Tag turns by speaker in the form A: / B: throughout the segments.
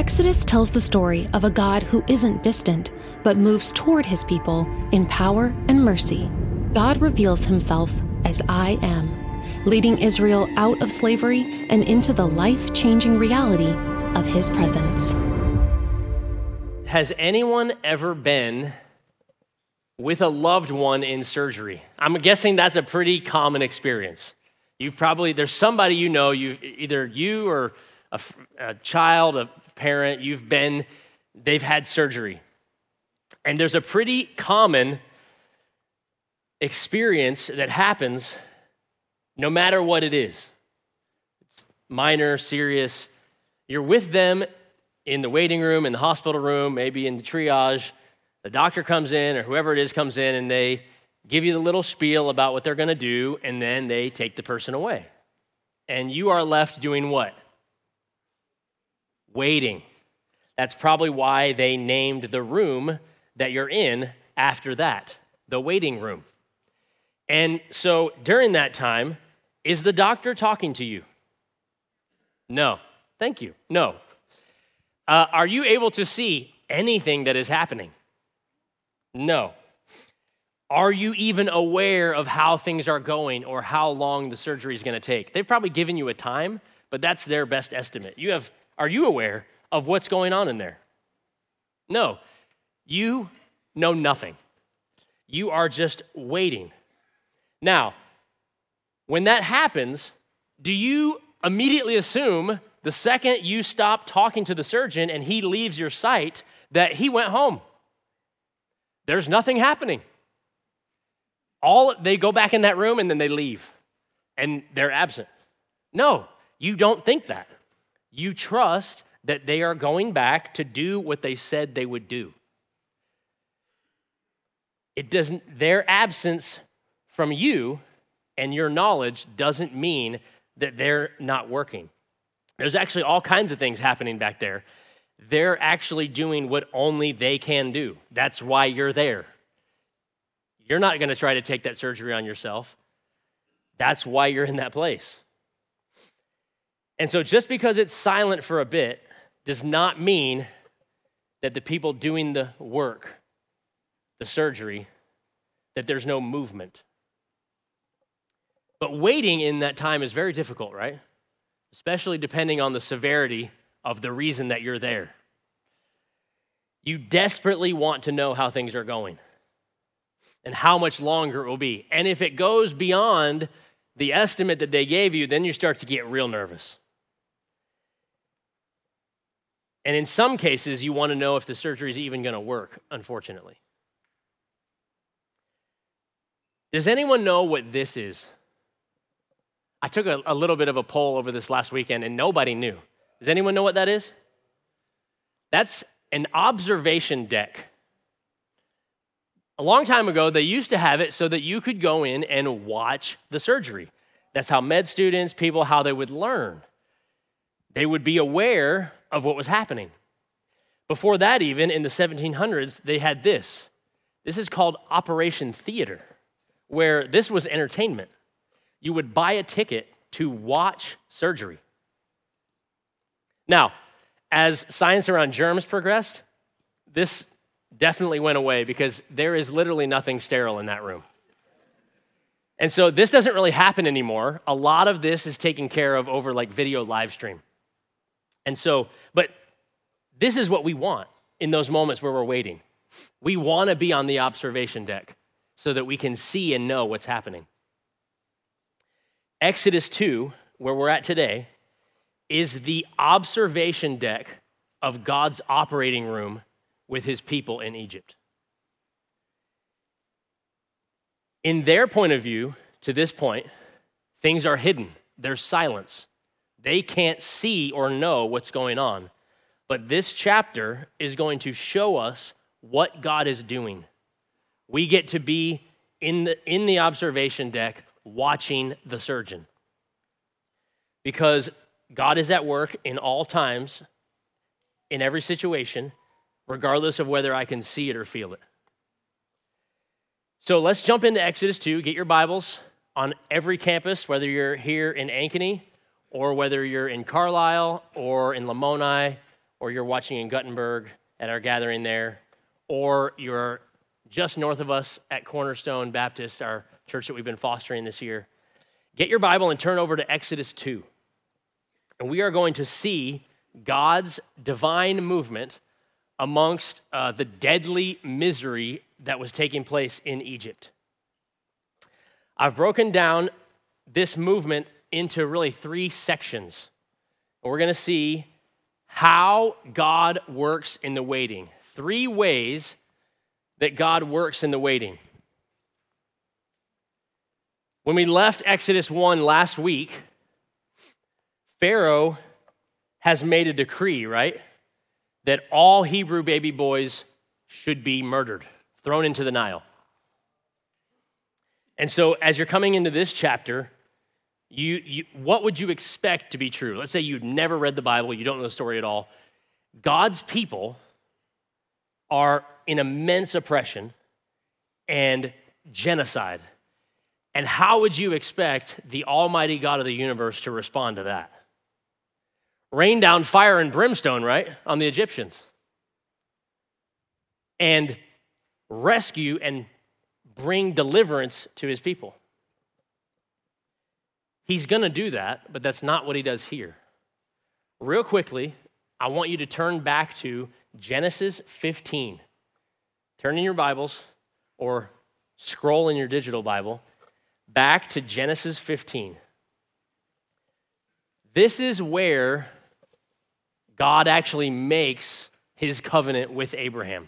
A: Exodus tells the story of a God who isn't distant, but moves toward his people in power and mercy. God reveals himself as I am, leading Israel out of slavery and into the life-changing reality of his presence.
B: Has anyone ever been with a loved one in surgery? I'm guessing that's a pretty common experience. There's somebody you know, either you or a child, a parent, they've had surgery. And there's a pretty common experience that happens no matter what it is. It's minor, serious. You're with them in the waiting room, in the hospital room, maybe in the triage. The doctor comes in, or whoever it is comes in, and they give you the little spiel about what they're going to do, and then they take the person away. And you are left doing what? Waiting. That's probably why they named the room that you're in after that, the waiting room. And so during that time, is the doctor talking to you? No. Thank you. No. Are you able to see anything that is happening? No. Are you even aware of how things are going or how long the surgery is going to take? They've probably given you a time, but that's their best estimate. Are you aware of what's going on in there? No. You know nothing. You are just waiting. Now, when that happens, do you immediately assume the second you stop talking to the surgeon and he leaves your sight that he went home? There's nothing happening. They go back in that room and then they leave and they're absent. No, you don't think that. You trust that they are going back to do what they said they would do. Their absence from you and your knowledge doesn't mean that they're not working. There's actually all kinds of things happening back there. They're actually doing what only they can do. That's why you're there. You're not going to try to take that surgery on yourself. That's why you're in that place. And so just because it's silent for a bit does not mean that the people doing the work, the surgery, that there's no movement. But waiting in that time is very difficult, right? Especially depending on the severity of the reason that you're there. You desperately want to know how things are going and how much longer it will be. And if it goes beyond the estimate that they gave you, then you start to get real nervous. And in some cases, you want to know if the surgery is even going to work, unfortunately. Does anyone know what this is? I took a little bit of a poll over this last weekend, and nobody knew. Does anyone know what that is? That's an observation deck. A long time ago, they used to have it so that you could go in and watch the surgery. That's how med students, how they would learn. They would be aware of what was happening. Before that, even in the 1700s, they had this. This is called Operation Theater, where this was entertainment. You would buy a ticket to watch surgery. Now, as science around germs progressed, this definitely went away because there is literally nothing sterile in that room. And so this doesn't really happen anymore. A lot of this is taken care of over like video live stream. And so, but this is what we want in those moments where we're waiting. We want to be on the observation deck so that we can see and know what's happening. Exodus 2, where we're at today, is the observation deck of God's operating room with his people in Egypt. In their point of view, to this point, things are hidden. There's silence. They can't see or know what's going on. But this chapter is going to show us what God is doing. We get to be in the observation deck watching the surgeon. Because God is at work in all times, in every situation, regardless of whether I can see it or feel it. So let's jump into Exodus 2. Get your Bibles on every campus, whether you're here in Ankeny or whether you're in Carlisle or in Lamoni or you're watching in Guttenberg at our gathering there, or you're just north of us at Cornerstone Baptist, our church that we've been fostering this year, get your Bible and turn over to Exodus 2. And we are going to see God's divine movement amongst the deadly misery that was taking place in Egypt. I've broken down this movement into really 3 sections. And we're going to see how God works in the waiting. 3 ways that God works in the waiting. When we left Exodus 1 last week, Pharaoh has made a decree, right? That all Hebrew baby boys should be murdered, thrown into the Nile. And so as you're coming into this chapter, what would you expect to be true? Let's say you've never read the Bible, you don't know the story at all. God's people are in immense oppression and genocide. And how would you expect the Almighty God of the universe to respond to that? Rain down fire and brimstone, right, on the Egyptians. And rescue and bring deliverance to his people. He's going to do that, but that's not what he does here. Real quickly, I want you to turn back to Genesis 15. Turn in your Bibles or scroll in your digital Bible back to Genesis 15. This is where God actually makes his covenant with Abraham.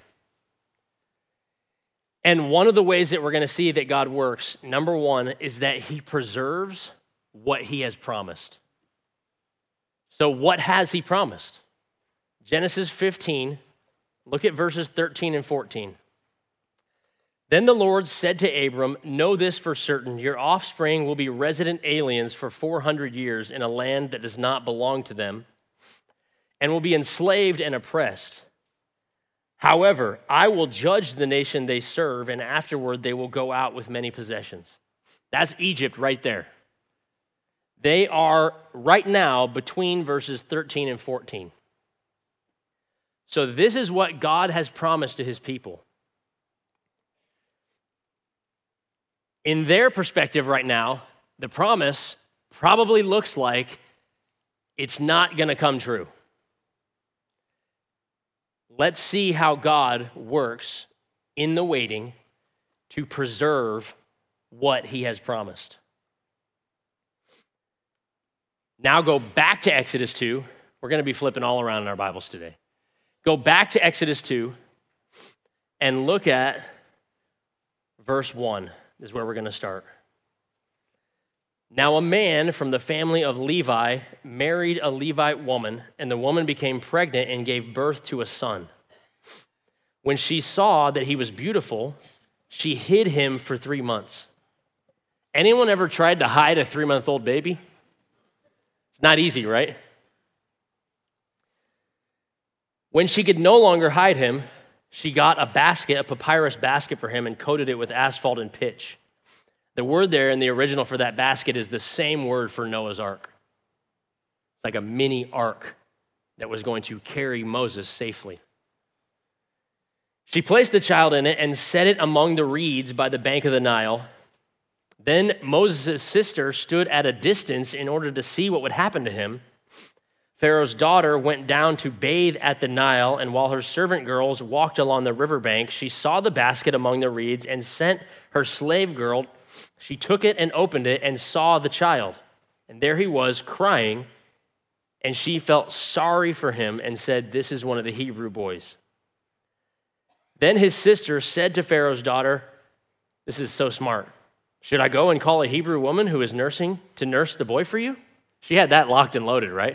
B: And one of the ways that we're going to see that God works, number 1, is that he preserves what he has promised. So what has he promised? Genesis 15, look at verses 13 and 14. Then the Lord said to Abram, "Know this for certain, your offspring will be resident aliens for 400 years in a land that does not belong to them, and will be enslaved and oppressed. However, I will judge the nation they serve, and afterward they will go out with many possessions." That's Egypt right there. They are right now between verses 13 and 14. So this is what God has promised to his people. In their perspective right now, the promise probably looks like it's not going to come true. Let's see how God works in the waiting to preserve what he has promised. Now go back to Exodus 2. We're going to be flipping all around in our Bibles today. Go back to Exodus 2 and look at verse 1 is where we're going to start. Now a man from the family of Levi married a Levite woman, and the woman became pregnant and gave birth to a son. When she saw that he was beautiful, she hid him for 3 months. Anyone ever tried to hide a 3-month-old baby? It's not easy, right? When she could no longer hide him, she got a basket, a papyrus basket for him, and coated it with asphalt and pitch. The word there in the original for that basket is the same word for Noah's ark. It's like a mini ark that was going to carry Moses safely. She placed the child in it and set it among the reeds by the bank of the Nile. Then Moses' sister stood at a distance in order to see what would happen to him. Pharaoh's daughter went down to bathe at the Nile, and while her servant girls walked along the riverbank, she saw the basket among the reeds and sent her slave girl. She took it and opened it and saw the child. And there he was crying, and she felt sorry for him and said, "This is one of the Hebrew boys." Then his sister said to Pharaoh's daughter, this is so smart, "Should I go and call a Hebrew woman who is nursing to nurse the boy for you?" She had that locked and loaded, right?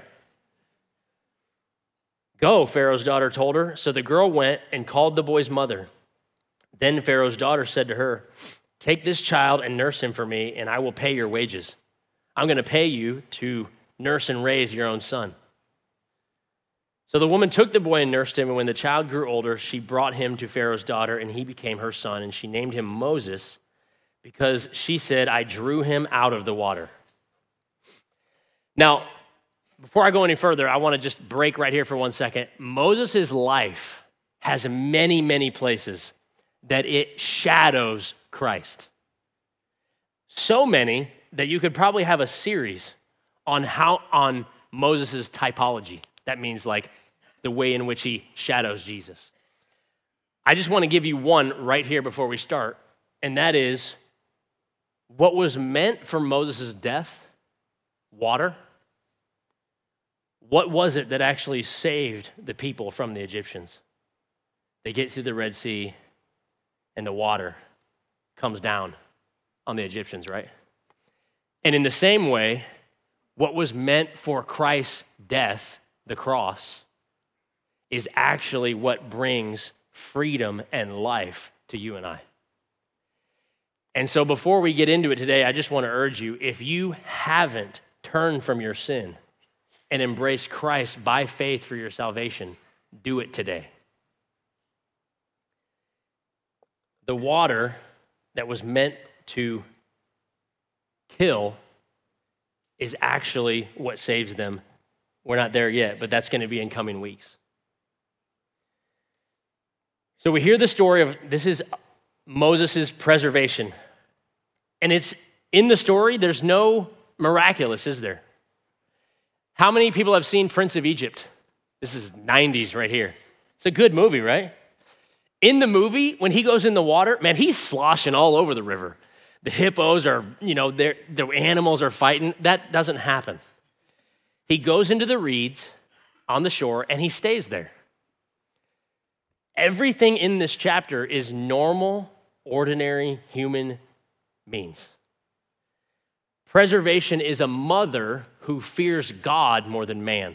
B: "Go," Pharaoh's daughter told her. So the girl went and called the boy's mother. Then Pharaoh's daughter said to her, "Take this child and nurse him for me, and I will pay your wages. I'm going to pay you to nurse and raise your own son." So the woman took the boy and nursed him, and when the child grew older, she brought him to Pharaoh's daughter, and he became her son, and she named him Moses because she said, "I drew him out of the water." Now, before I go any further, I want to just break right here for 1 second. Moses' life has many, many places that it shadows Christ. So many that you could probably have a series on Moses' typology. That means like the way in which he shadows Jesus. I just want to give you one right here before we start, and that is what was meant for Moses' death, water. What was it that actually saved the people from the Egyptians? They get through the Red Sea, and the water comes down on the Egyptians, right? And in the same way, what was meant for Christ's death, the cross, is actually what brings freedom and life to you and I. And so before we get into it today, I just want to urge you, if you haven't turned from your sin and embraced Christ by faith for your salvation, do it today. The water that was meant to kill is actually what saves them. We're not there yet, but that's going to be in coming weeks. So we hear the story of, this is Moses' preservation. And it's in the story, there's no miraculous, is there? How many people have seen Prince of Egypt? This is 90s right here. It's a good movie, right? In the movie, when he goes in the water, man, he's sloshing all over the river. The hippos are, the animals are fighting. That doesn't happen. He goes into the reeds on the shore and he stays there. Everything in this chapter is normal, ordinary human means. Preservation is a mother who fears God more than man.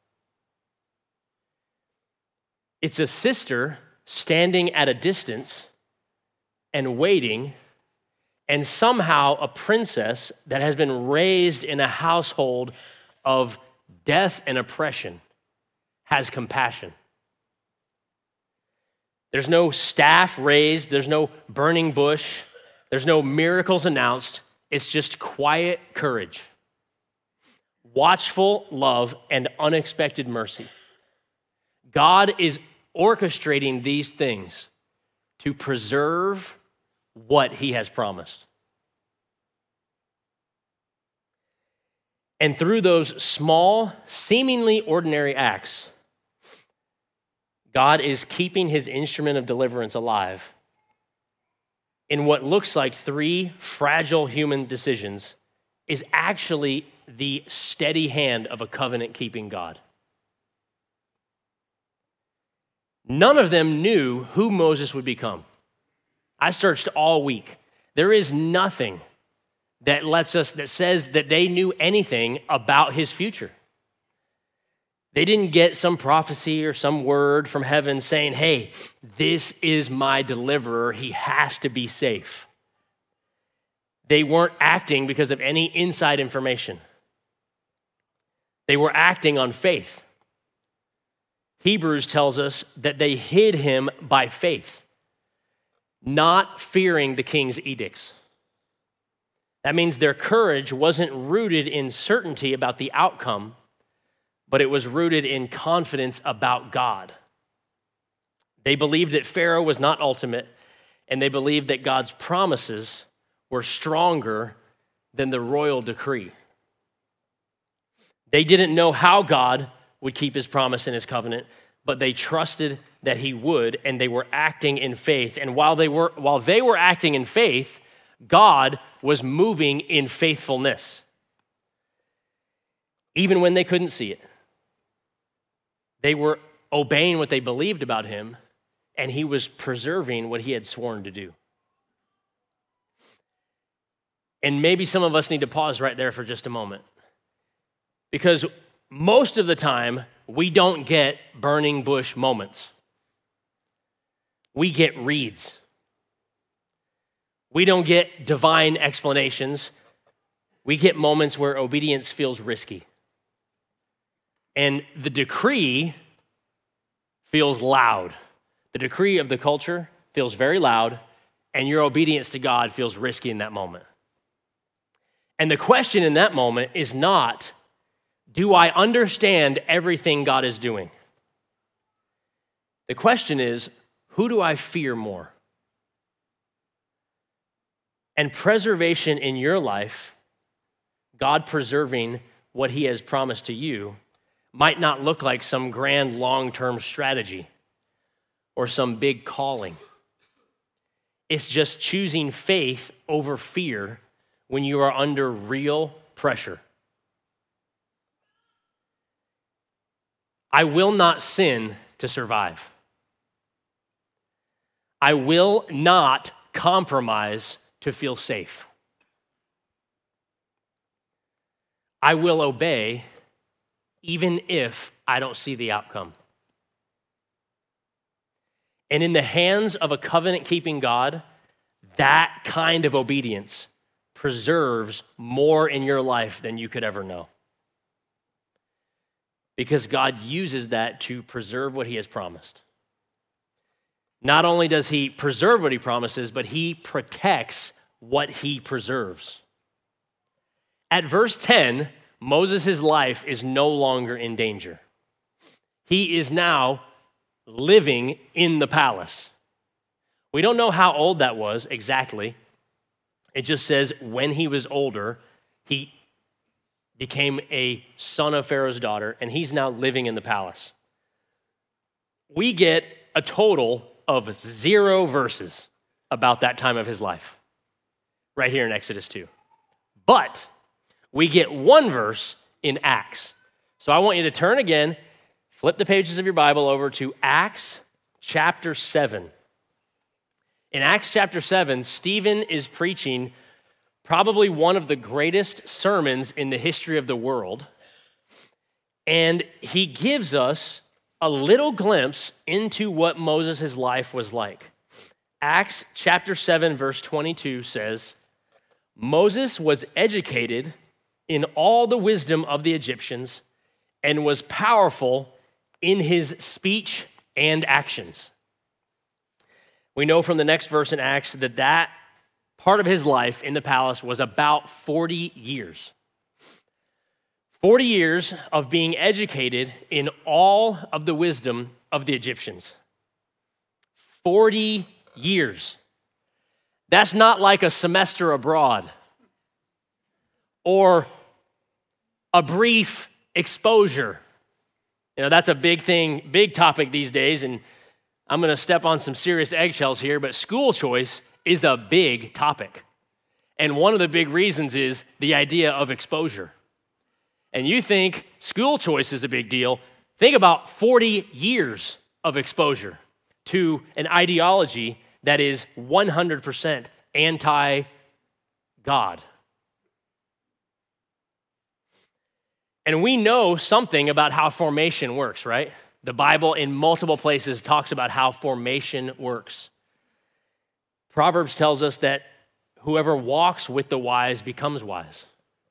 B: It's a sister standing at a distance and waiting, and somehow a princess that has been raised in a household of death and oppression has compassion. There's no staff raised, there's no burning bush, there's no miracles announced. It's just quiet courage, watchful love, and unexpected mercy. God is orchestrating these things to preserve what he has promised. And through those small, seemingly ordinary acts, God is keeping his instrument of deliverance alive in what looks like 3 fragile human decisions is actually the steady hand of a covenant-keeping God. None of them knew who Moses would become. I searched all week. There is nothing that says that they knew anything about his future. They didn't get some prophecy or some word from heaven saying, hey, this is my deliverer. He has to be safe. They weren't acting because of any inside information. They were acting on faith. Hebrews tells us that they hid him by faith, not fearing the king's edicts. That means their courage wasn't rooted in certainty about the outcome, but it was rooted in confidence about God. They believed that Pharaoh was not ultimate, and they believed that God's promises were stronger than the royal decree. They didn't know how God would keep his promise and his covenant, but they trusted that he would, and they were acting in faith. And while they were acting in faith, God was moving in faithfulness, even when they couldn't see it. They were obeying what they believed about him, and he was preserving what he had sworn to do. And maybe some of us need to pause right there for just a moment, because most of the time, we don't get burning bush moments. We get reeds. We don't get divine explanations. We get moments where obedience feels risky. And the decree feels loud. The decree of the culture feels very loud, and your obedience to God feels risky in that moment. And the question in that moment is not, Do I understand everything God is doing? The question is, who do I fear more? And preservation in your life, God preserving what he has promised to you, might not look like some grand long-term strategy or some big calling. It's just choosing faith over fear when you are under real pressure. I will not sin to survive. I will not compromise to feel safe. I will obey even if I don't see the outcome. And in the hands of a covenant-keeping God, that kind of obedience preserves more in your life than you could ever know. Because God uses that to preserve what he has promised. Not only does he preserve what he promises, but he protects what he preserves. At verse 10, Moses' life is no longer in danger. He is now living in the palace. We don't know how old that was exactly. It just says when he was older, he became a son of Pharaoh's daughter, and he's now living in the palace. We get a total of 0 verses about that time of his life, right here in Exodus 2. But we get 1 verse in Acts. So I want you to turn again, flip the pages of your Bible over to Acts chapter 7. In Acts chapter 7, Stephen is preaching probably one of the greatest sermons in the history of the world. And he gives us a little glimpse into what Moses' life was like. Acts chapter 7, verse 22 says, Moses was educated in all the wisdom of the Egyptians and was powerful in his speech and actions. We know from the next verse in Acts that part of his life in the palace was about 40 years. 40 years of being educated in all of the wisdom of the Egyptians. 40 years. That's not like a semester abroad or a brief exposure. You know, that's a big thing, big topic these days, and I'm going to step on some serious eggshells here, but school choice is a big topic. And one of the big reasons is the idea of exposure. And you think school choice is a big deal, think about 40 years of exposure to an ideology that is 100% anti-God. And we know something about how formation works, right? The Bible in multiple places talks about how formation works. Proverbs tells us that whoever walks with the wise becomes wise.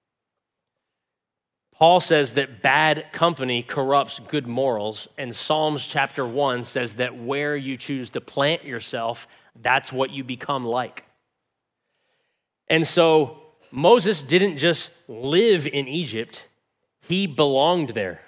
B: Paul says that bad company corrupts good morals, and Psalms chapter 1 says that where you choose to plant yourself, that's what you become like. And so Moses didn't just live in Egypt, he belonged there.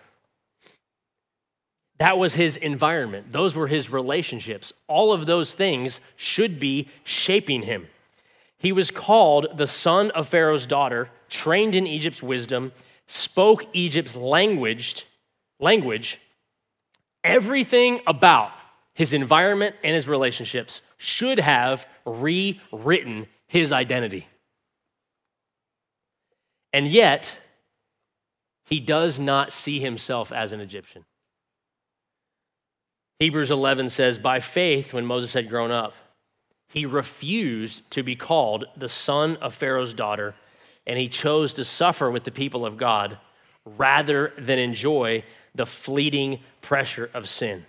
B: That was his environment. Those were his relationships. All of those things should be shaping him. He was called the son of Pharaoh's daughter, trained in Egypt's wisdom, spoke Egypt's language. Everything about his environment and his relationships should have rewritten his identity. And yet, he does not see himself as an Egyptian. Hebrews 11 says, by faith, when Moses had grown up, he refused to be called the son of Pharaoh's daughter, and he chose to suffer with the people of God rather than enjoy the fleeting pressure of sin.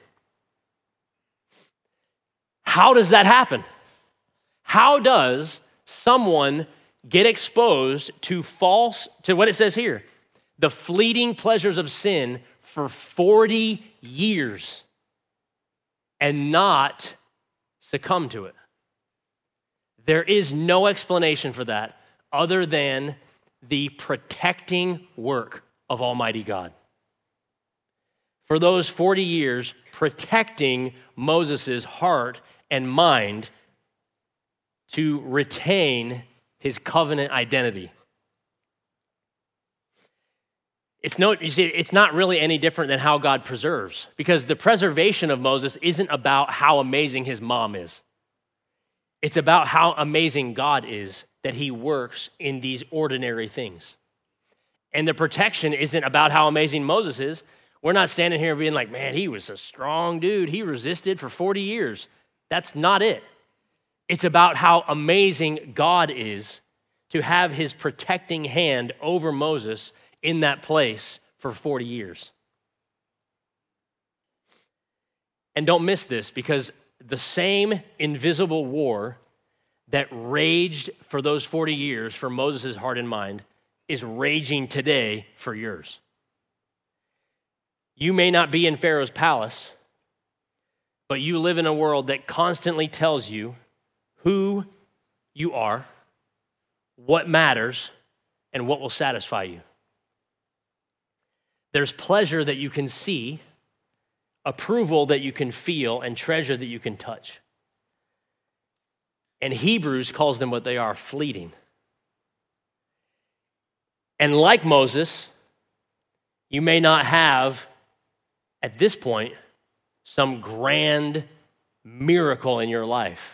B: How does that happen? How does someone get exposed to what it says here, the fleeting pleasures of sin for 40 years and not succumb to it? There is no explanation for that other than the protecting work of Almighty God. For those 40 years, protecting Moses' heart and mind to retain his covenant identity. It's not really any different than how God preserves, because the preservation of Moses isn't about how amazing his mom is. It's about how amazing God is, that he works in these ordinary things. And the protection isn't about how amazing Moses is. We're not standing here being like, man, he was a strong dude. He resisted for 40 years. That's not it. It's about how amazing God is to have his protecting hand over Moses in that place for 40 years. And don't miss this, because the same invisible war that raged for those 40 years for Moses' heart and mind is raging today for yours. You may not be in Pharaoh's palace, but you live in a world that constantly tells you who you are, what matters, and what will satisfy you. There's pleasure that you can see, approval that you can feel, and treasure that you can touch. And Hebrews calls them what they are, fleeting. And like Moses, you may not have, at this point, some grand miracle in your life.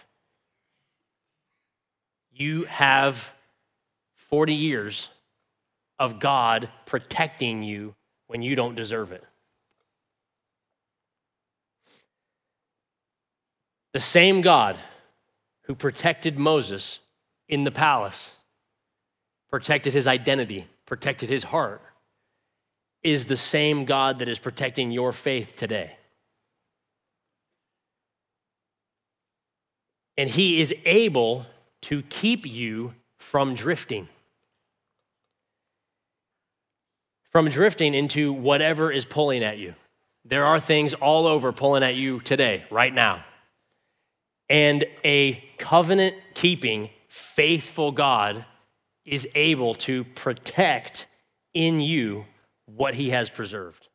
B: You have 40 years of God protecting you when you don't deserve it. The same God who protected Moses in the palace, protected his identity, protected his heart, is the same God that is protecting your faith today. And he is able to keep you from drifting into whatever is pulling at you. There are things all over pulling at you today, right now. And a covenant-keeping, faithful God is able to protect in you what he has preserved.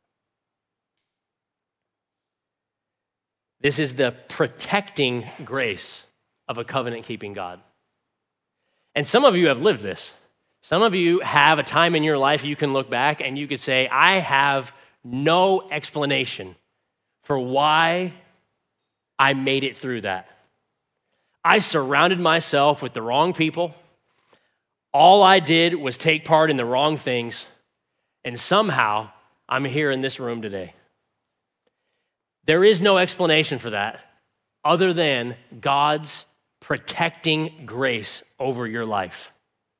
B: This is the protecting grace of a covenant-keeping God. And some of you have lived this. Some of you have a time in your life you can look back and you could say, I have no explanation for why I made it through that. I surrounded myself with the wrong people. All I did was take part in the wrong things, and somehow I'm here in this room today. There is no explanation for that other than God's protecting grace over your life.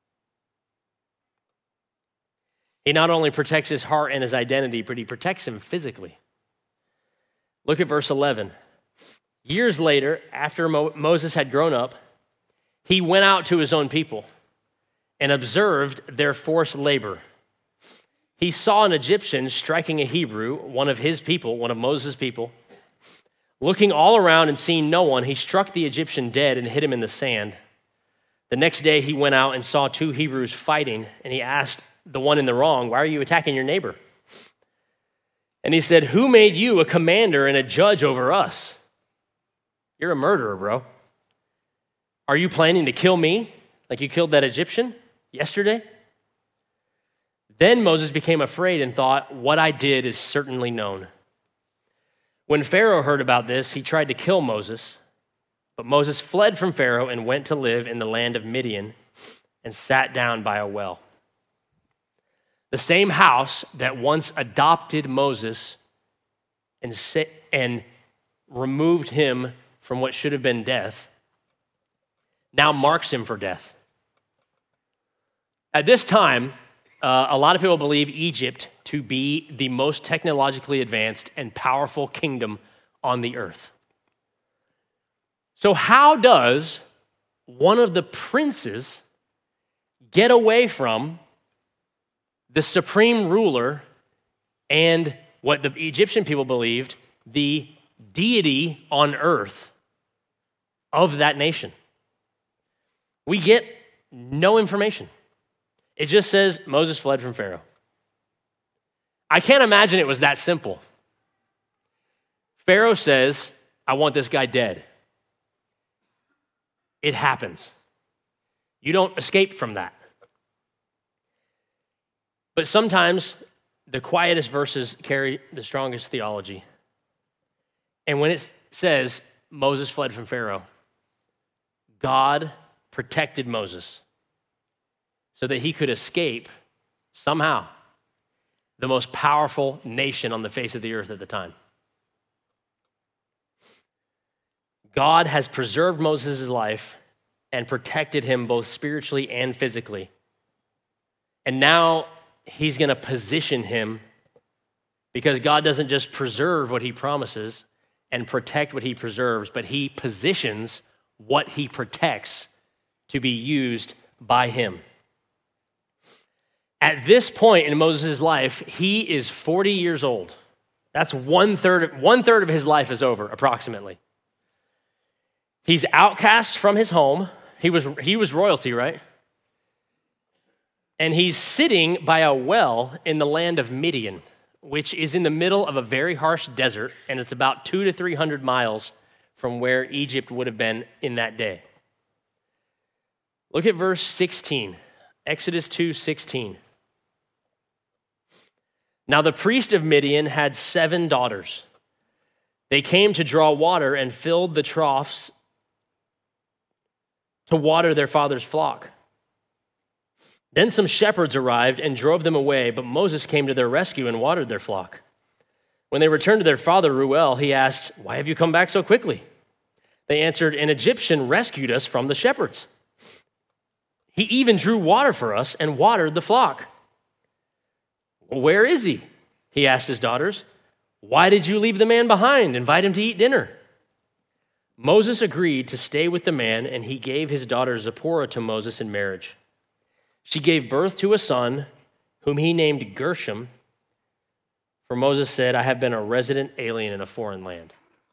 B: He not only protects his heart and his identity, but he protects him physically. Look at verse 11. Years later, after Moses had grown up, he went out to his own people and observed their forced labor. He saw an Egyptian striking a Hebrew, one of his people, one of Moses' people. Looking all around and seeing no one, he struck the Egyptian dead and hid him in the sand. The next day he went out and saw two Hebrews fighting, and he asked the one in the wrong, why are you attacking your neighbor? And he said, who made you a commander and a judge over us? You're a murderer, bro. Are you planning to kill me like you killed that Egyptian yesterday? Then Moses became afraid and thought, what I did is certainly known. When Pharaoh heard about this, he tried to kill Moses, but Moses fled from Pharaoh and went to live in the land of Midian and sat down by a well. The same house that once adopted Moses and removed him from what should have been death, now marks him for death. At this time, a lot of people believe Egypt to be the most technologically advanced and powerful kingdom on the earth. So how does one of the princes get away from the supreme ruler and what the Egyptian people believed, the deity on earth of that nation? We get no information. It just says Moses fled from Pharaoh. I can't imagine it was that simple. Pharaoh says, I want this guy dead. It happens. You don't escape from that. But sometimes the quietest verses carry the strongest theology. And when it says Moses fled from Pharaoh, God protected Moses so that he could escape somehow the most powerful nation on the face of the earth at the time. God has preserved Moses' life and protected him both spiritually and physically. And now he's going to position him, because God doesn't just preserve what he promises and protect what he preserves, but he positions what he protects to be used by him. At this point in Moses' life, he is 40 years old. That's one third of his life is over, approximately. He's outcast from his home. He was royalty, right? And he's sitting by a well in the land of Midian, which is in the middle of a very harsh desert, and it's about 200 to 300 miles from where Egypt would have been in that day. Look at verse 16, Exodus 2:16. Now the priest of Midian had 7 daughters. They came to draw water and filled the troughs to water their father's flock. Then some shepherds arrived and drove them away, but Moses came to their rescue and watered their flock. When they returned to their father Reuel, he asked, "Why have you come back so quickly?" They answered, "An Egyptian rescued us from the shepherds. He even drew water for us and watered the flock." "Well, where is he?" he asked his daughters. "Why did you leave the man behind? Invite him to eat dinner." Moses agreed to stay with the man, and he gave his daughter Zipporah to Moses in marriage. She gave birth to a son, whom he named Gershom, for Moses said, "I have been a resident alien in a foreign land."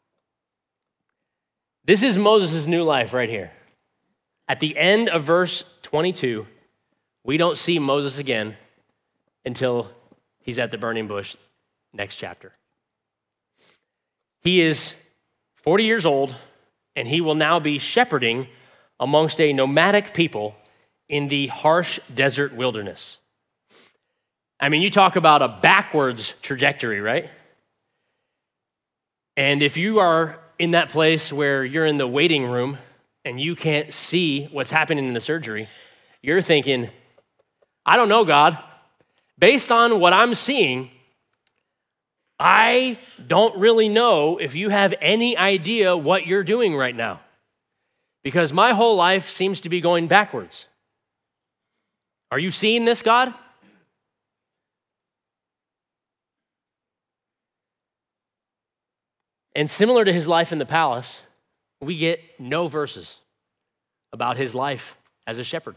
B: This is Moses' new life right here. At the end of verse 22, we don't see Moses again until he's at the burning bush next chapter. He is 40 years old, and he will now be shepherding amongst a nomadic people in the harsh desert wilderness. I mean, you talk about a backwards trajectory, right? And if you are in that place where you're in the waiting room and you can't see what's happening in the surgery, you're thinking, I don't know, God. Based on what I'm seeing, I don't really know if you have any idea what you're doing right now, because my whole life seems to be going backwards. Are you seeing this, God? And similar to his life in the palace, we get no verses about his life as a shepherd.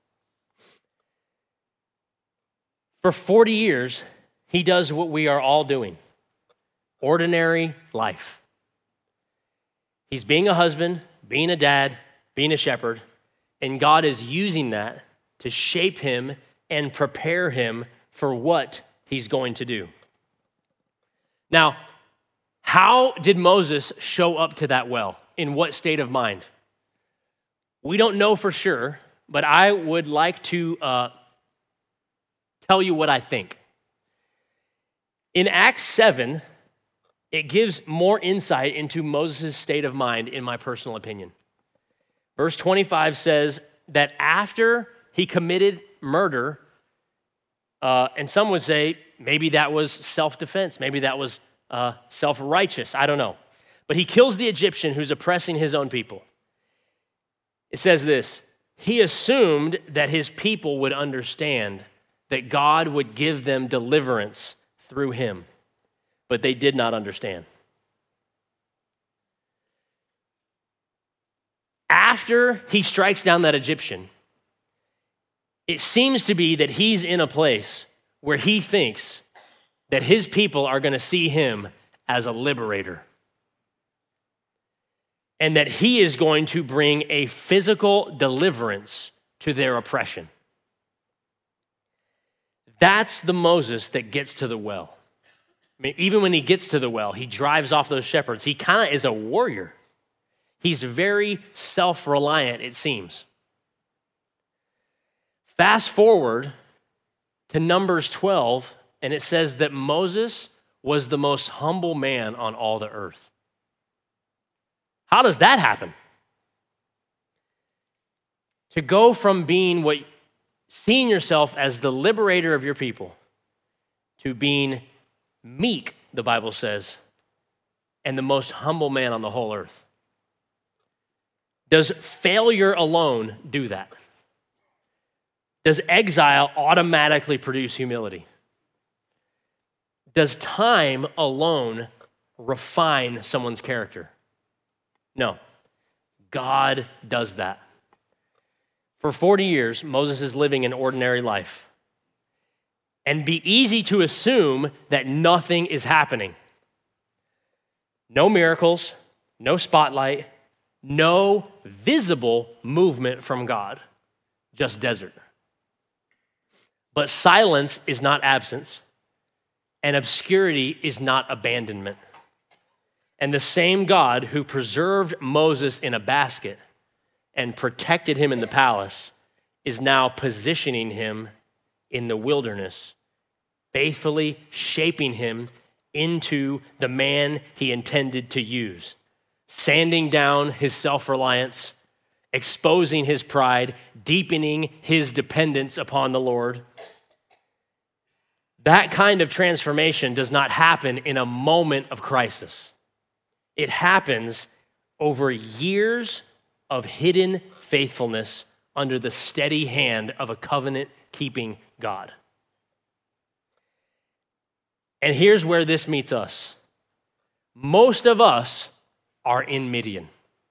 B: For 40 years, he does what we are all doing. Ordinary life. He's being a husband, being a dad, being a shepherd, and God is using that to shape him and prepare him for what he's going to do. Now, how did Moses show up to that well? In what state of mind? We don't know for sure, but I would like to tell you what I think. In Acts 7, it gives more insight into Moses' state of mind, in my personal opinion. Verse 25 says that after he committed murder, and some would say maybe that was self-defense, maybe that was self-righteous, I don't know. But he kills the Egyptian who's oppressing his own people. It says this: he assumed that his people would understand that God would give them deliverance through him, but they did not understand. After he strikes down that Egyptian, it seems to be that he's in a place where he thinks that his people are going to see him as a liberator, and that he is going to bring a physical deliverance to their oppression. That's the Moses that gets to the well. I mean, even when he gets to the well, he drives off those shepherds. He kind of is a warrior. He's very self-reliant, it seems. Fast forward to Numbers 12, and it says that Moses was the most humble man on all the earth. How does that happen? To go from seeing yourself as the liberator of your people to being meek, the Bible says, and the most humble man on the whole earth. Does failure alone do that? Does exile automatically produce humility? Does time alone refine someone's character? No. God does that. For 40 years, Moses is living an ordinary life. And be easy to assume that nothing is happening. No miracles, no spotlight, no visible movement from God, just desert. But silence is not absence, and obscurity is not abandonment. And the same God who preserved Moses in a basket and protected him in the palace is now positioning him in the wilderness, faithfully shaping him into the man he intended to use, sanding down his self-reliance, exposing his pride, deepening his dependence upon the Lord. That kind of transformation does not happen in a moment of crisis. It happens over years of hidden faithfulness under the steady hand of a covenant-keeping God. And here's where this meets us. Most of us are in Midian.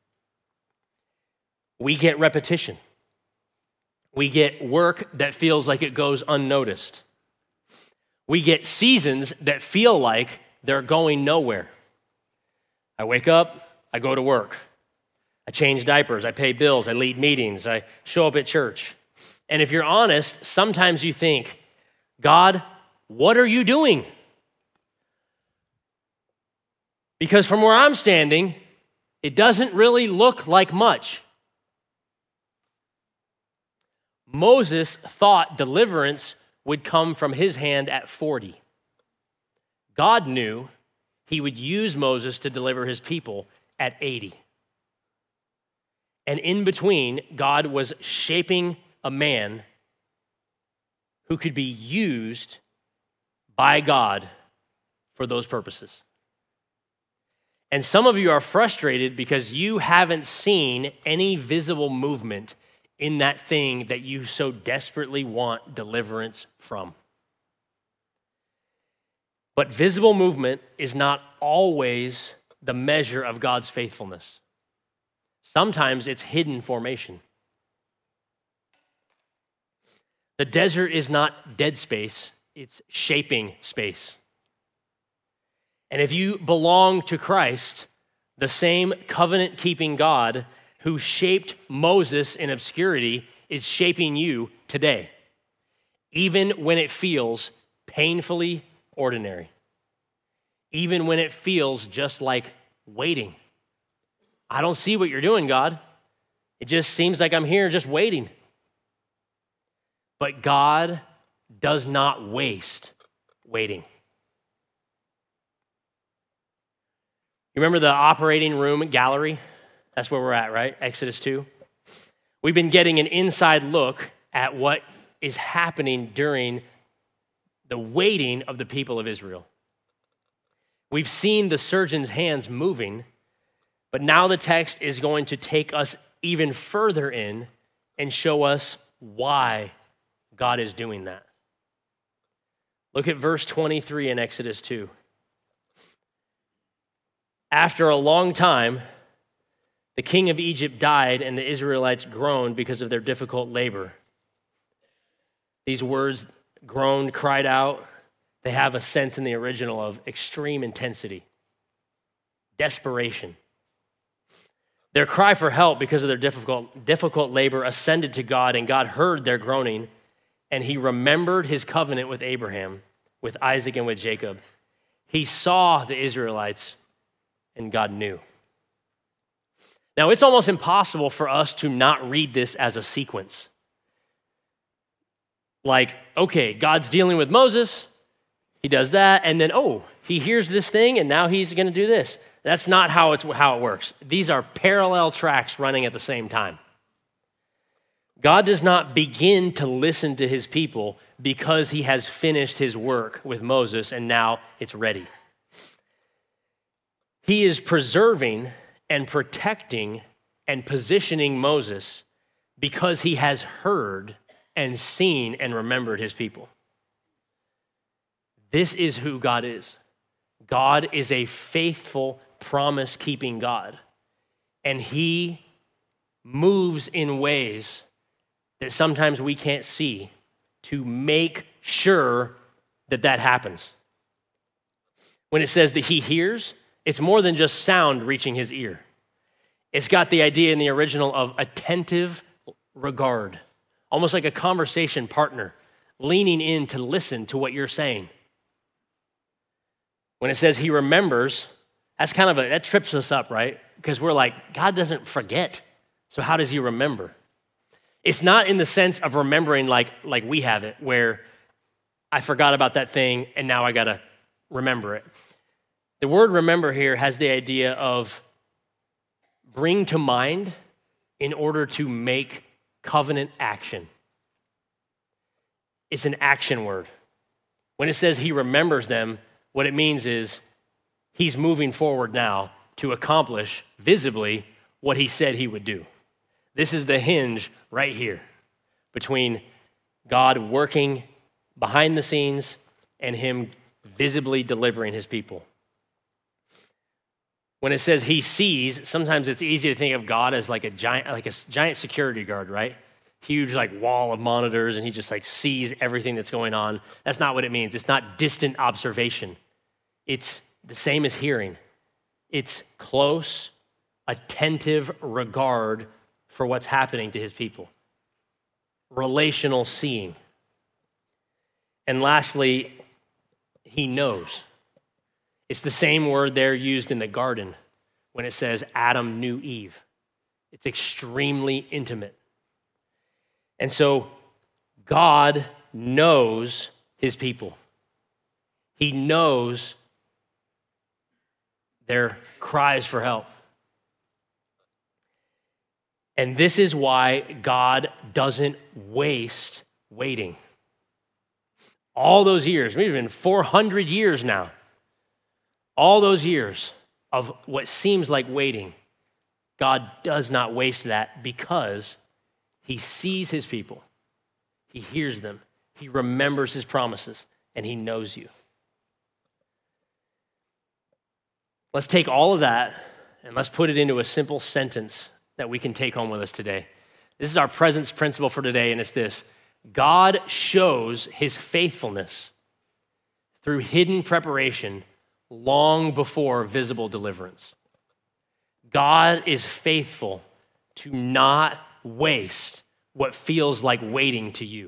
B: We get repetition. We get work that feels like it goes unnoticed. We get seasons that feel like they're going nowhere. I wake up, I go to work. I change diapers, I pay bills, I lead meetings, I show up at church. And if you're honest, sometimes you think, God, what are you doing? Because from where I'm standing, it doesn't really look like much. Moses thought deliverance would come from his hand at 40. God knew he would use Moses to deliver his people at 80. And in between, God was shaping a man who could be used by God for those purposes. And some of you are frustrated because you haven't seen any visible movement in that thing that you so desperately want deliverance from. But visible movement is not always the measure of God's faithfulness. Sometimes it's hidden formation. The desert is not dead space, it's shaping space. And if you belong to Christ, the same covenant-keeping God who shaped Moses in obscurity is shaping you today, even when it feels painfully ordinary, even when it feels just like waiting. I don't see what you're doing, God. It just seems like I'm here just waiting. But God does not waste waiting. You remember the operating room gallery? That's where we're at, right? Exodus 2. We've been getting an inside look at what is happening during the waiting of the people of Israel. We've seen the surgeon's hands moving, but now the text is going to take us even further in and show us why God is doing that. Look at verse 23 in Exodus 2. After a long time, the king of Egypt died, and the Israelites groaned because of their difficult labor. These words, groaned, cried out, they have a sense in the original of extreme intensity, desperation. Their cry for help because of their difficult labor ascended to God, and God heard their groaning, and he remembered his covenant with Abraham, with Isaac, and with Jacob. He saw the Israelites, and God knew. Now, it's almost impossible for us to not read this as a sequence. Like, okay, God's dealing with Moses, he does that, and then, he hears this thing, and now he's going to do this. That's not how it works. These are parallel tracks running at the same time. God does not begin to listen to his people because he has finished his work with Moses, and now it's ready. He is preserving and protecting and positioning Moses because he has heard and seen and remembered his people. This is who God is. God is a faithful, promise-keeping God, and he moves in ways that sometimes we can't see to make sure that that happens. When it says that he hears, it's more than just sound reaching his ear. It's got the idea in the original of attentive regard, almost like a conversation partner leaning in to listen to what you're saying. When it says he remembers, that trips us up, right? Because we're like, God doesn't forget. So how does he remember? It's not in the sense of remembering like we have it, where I forgot about that thing and now I got to remember it. The word remember here has the idea of bring to mind in order to make covenant action. It's an action word. When it says he remembers them, what it means is he's moving forward now to accomplish visibly what he said he would do. This is the hinge right here between God working behind the scenes and him visibly delivering his people. When it says he sees, sometimes it's easy to think of God as like a giant security guard, right? Huge wall of monitors, and he just sees everything that's going on. That's not what it means. It's not distant observation. It's the same as hearing. It's close, attentive regard for what's happening to his people. Relational seeing. And lastly, he knows. It's the same word there used in the garden when it says Adam knew Eve. It's extremely intimate. And so God knows his people. He knows their cries for help. And this is why God doesn't waste waiting. All those years, maybe even 400 years now, all those years of what seems like waiting, God does not waste that because he sees his people, he hears them, he remembers his promises, and he knows you. Let's take all of that and let's put it into a simple sentence that we can take home with us today. This is our presence principle for today, and it's this: God shows his faithfulness through hidden preparation long before visible deliverance. God is faithful to not waste what feels like waiting to you.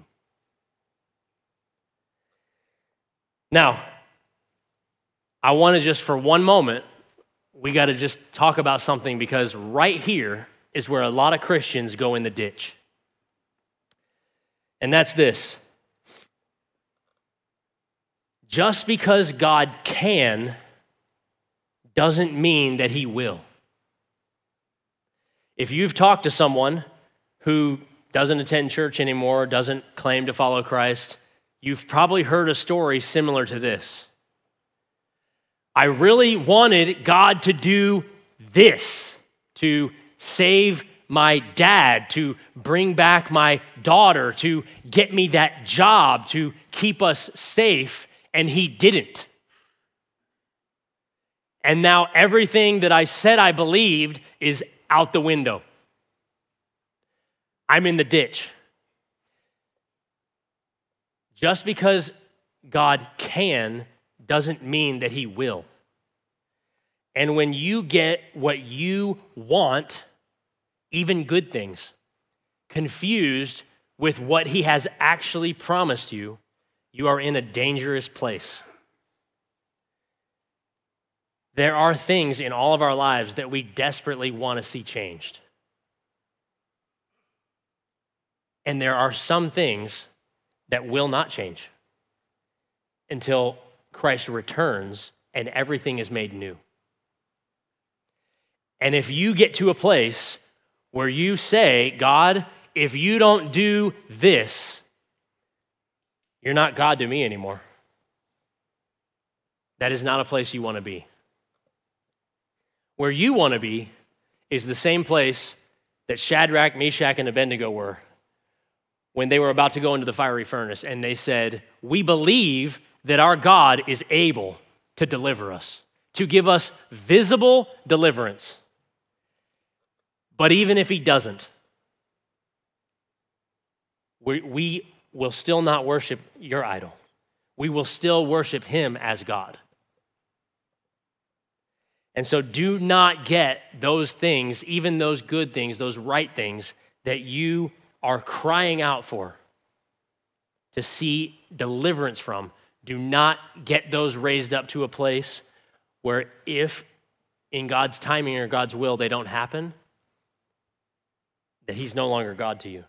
B: Now, I want to just for one moment, we got to just talk about something, because right here is where a lot of Christians go in the ditch. And that's this: just because God can doesn't mean that he will. If you've talked to someone who doesn't attend church anymore, doesn't claim to follow Christ, you've probably heard a story similar to this. I really wanted God to do this, to save my dad, to bring back my daughter, to get me that job, to keep us safe, and he didn't. And now everything that I said I believed is out the window. I'm in the ditch. Just because God can doesn't mean that he will. And when you get what you want, even good things, confused with what he has actually promised you, you are in a dangerous place. there are things in all of our lives that we desperately want to see changed. And there are some things that will not change until Christ returns and everything is made new. And if you get to a place where you say, God, if you don't do this, you're not God to me anymore. That is not a place you want to be. Where you want to be is the same place that Shadrach, Meshach, and Abednego were when they were about to go into the fiery furnace, and they said, we believe that our God is able to deliver us, to give us visible deliverance. But even if he doesn't, we will still not worship your idol. We will still worship him as God. And so do not get those things, even those good things, those right things that you are crying out for to see deliverance from. Do not get those raised up to a place where if in God's timing or God's will they don't happen, that he's no longer God to you.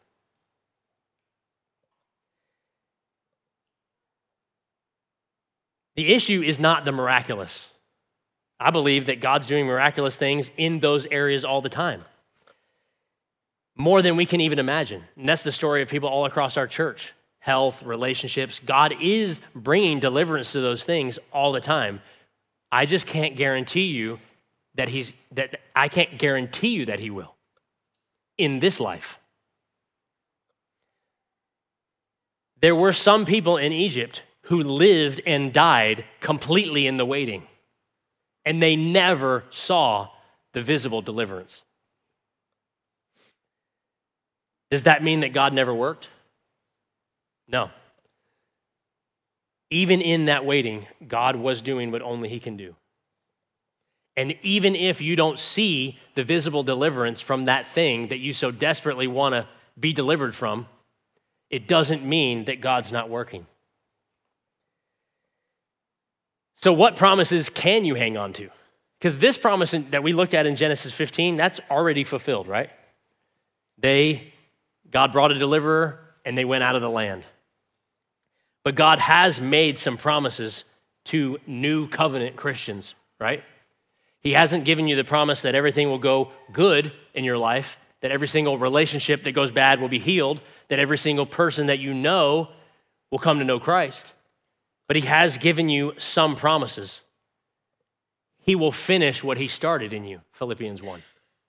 B: The issue is not the miraculous. I believe that God's doing miraculous things in those areas all the time, more than we can even imagine. And that's the story of people all across our church. Health, relationships. God is bringing deliverance to those things all the time. I just can't guarantee you that I can't guarantee you that he will in this life. There were some people in Egypt who lived and died completely in the waiting, and they never saw the visible deliverance. Does that mean that God never worked? No. Even in that waiting, God was doing what only he can do. And even if you don't see the visible deliverance from that thing that you so desperately want to be delivered from, it doesn't mean that God's not working. So what promises can you hang on to? Because this promise that we looked at in Genesis 15, that's already fulfilled, right? God brought a deliverer and they went out of the land. But God has made some promises to new covenant Christians, right? He hasn't given you the promise that everything will go good in your life, that every single relationship that goes bad will be healed, that every single person that you know will come to know Christ. But he has given you some promises. He will finish what he started in you, Philippians 1.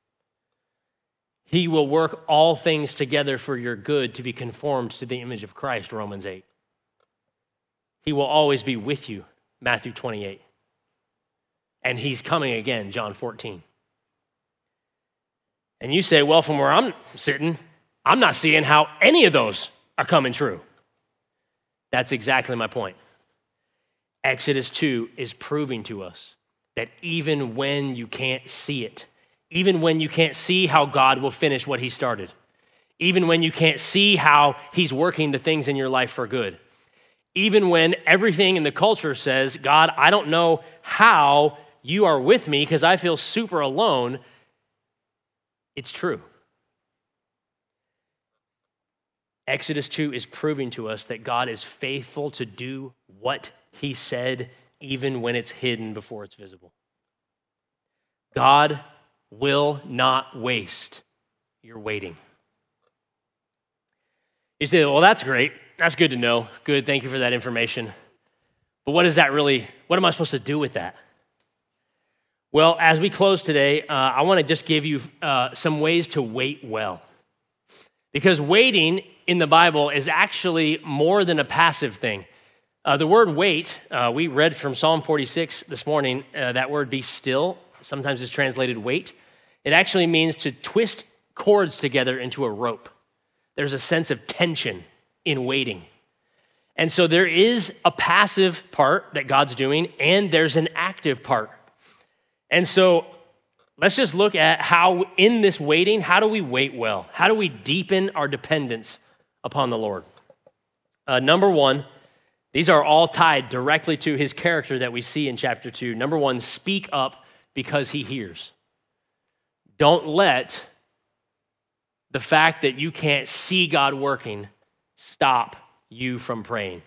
B: He will work all things together for your good to be conformed to the image of Christ, Romans 8. He will always be with you, Matthew 28. And he's coming again, John 14. And you say, well, from where I'm sitting, I'm not seeing how any of those are coming true. That's exactly my point. Exodus 2 is proving to us that even when you can't see it, even when you can't see how God will finish what he started, even when you can't see how he's working the things in your life for good, even when everything in the culture says, God, I don't know how you are with me because I feel super alone, it's true. Exodus 2 is proving to us that God is faithful to do what he said, even when it's hidden before it's visible. God will not waste your waiting. You say, well, that's great. That's good to know. Good, thank you for that information. But what am I supposed to do with that? Well, as we close today, I want to just give you some ways to wait well. Because waiting in the Bible is actually more than a passive thing. The word wait, we read from Psalm 46 this morning, that word be still, sometimes it's translated wait. It actually means to twist cords together into a rope. There's a sense of tension in waiting. And so there is a passive part that God's doing, and there's an active part. And so let's just look at how in this waiting, how do we wait well? How do we deepen our dependence upon the Lord? Number one, These are all tied directly to his character that we see in chapter 2. Number 1, speak up because he hears. Don't let the fact that you can't see God working stop you from praying.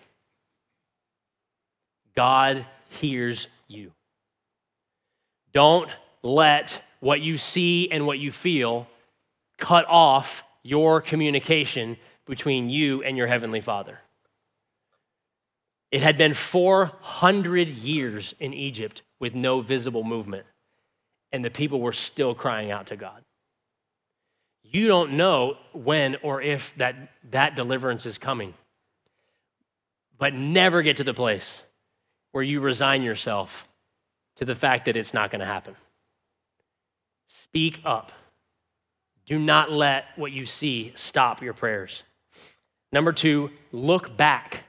B: God hears you. Don't let what you see and what you feel cut off your communication between you and your Heavenly Father. It had been 400 years in Egypt with no visible movement, and the people were still crying out to God. You don't know when or if that deliverance is coming, but never get to the place where you resign yourself to the fact that it's not going to happen. Speak up. Do not let what you see stop your prayers. Number 2, look back.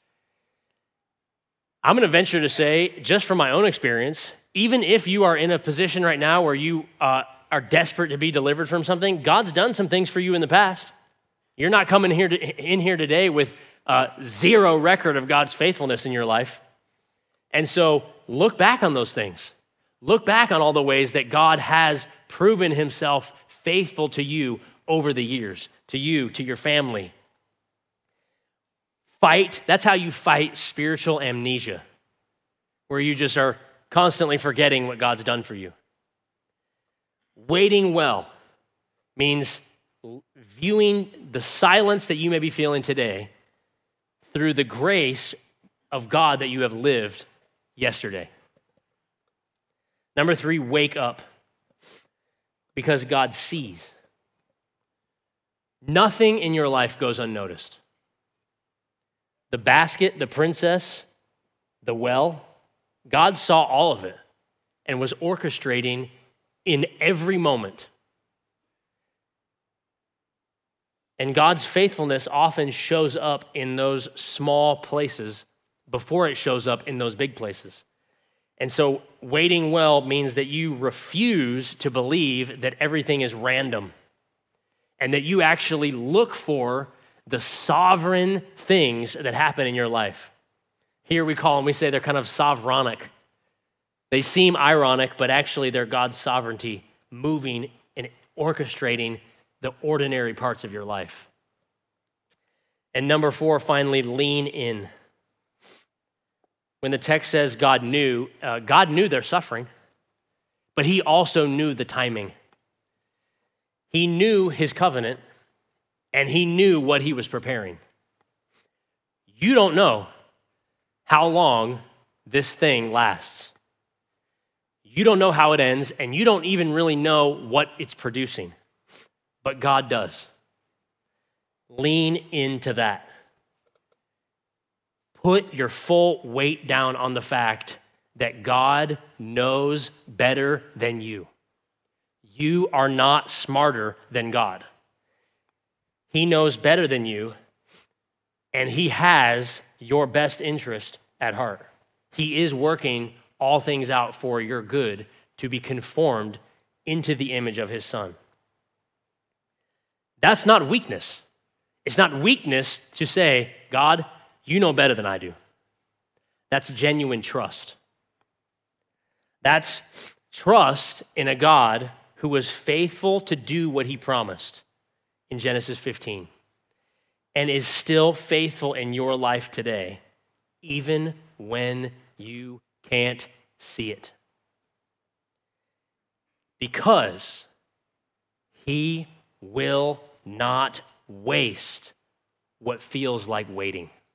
B: I'm going to venture to say, just from my own experience, even if you are in a position right now where you are desperate to be delivered from something, God's done some things for you in the past. You're not coming in here today with zero record of God's faithfulness in your life. And so look back on those things. Look back on all the ways that God has proven himself faithful to you over the years, to you, to your family. Fight, that's how you fight spiritual amnesia, where you just are constantly forgetting what God's done for you. Waiting well means viewing the silence that you may be feeling today through the grace of God that you have lived yesterday. Number 3, wake up, because God sees. Nothing in your life goes unnoticed. The basket, the princess, the well, God saw all of it and was orchestrating in every moment. And God's faithfulness often shows up in those small places before it shows up in those big places. And so waiting well means that you refuse to believe that everything is random and that you actually look for the sovereign things that happen in your life. Here we call them, we say they're kind of sovronic. They seem ironic, but actually they're God's sovereignty moving and orchestrating the ordinary parts of your life. And number 4, finally, lean in. When the text says God knew their suffering, but he also knew the timing. He knew his covenant, and he knew what he was preparing. You don't know how long this thing lasts. You don't know how it ends, and you don't even really know what it's producing, but God does. Lean into that. Put your full weight down on the fact that God knows better than you. You are not smarter than God. He knows better than you, and he has your best interest at heart. He is working all things out for your good to be conformed into the image of his Son. That's not weakness. It's not weakness to say, God, you know better than I do. That's genuine trust. That's trust in a God who was faithful to do what he promised in Genesis 15 and is still faithful in your life today, even when you can't see it. Because he will not waste what feels like waiting.